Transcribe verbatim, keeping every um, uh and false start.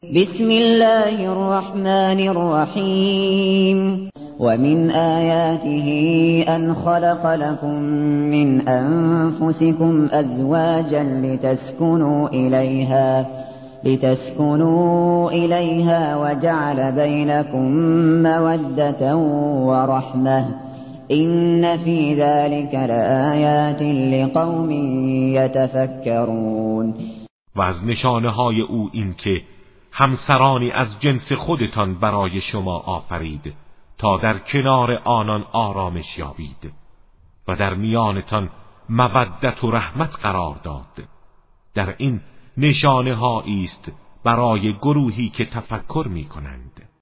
بسم الله الرحمن الرحيم ومن آياته أن خلق لكم من أنفسكم أزواجا لتسكنوا إليها لتسكنوا إليها وجعل بينكم مودة ورحمة إن في ذلك لآيات لقوم يتفكرون. و از نشانه های او این که همسرانی از جنس خودتان برای شما آفرید تا در کنار آنان آرامش یابید و در میانتان مودت و رحمت قرار داد. در این نشانه هایی است برای گروهی که تفکر می کنند.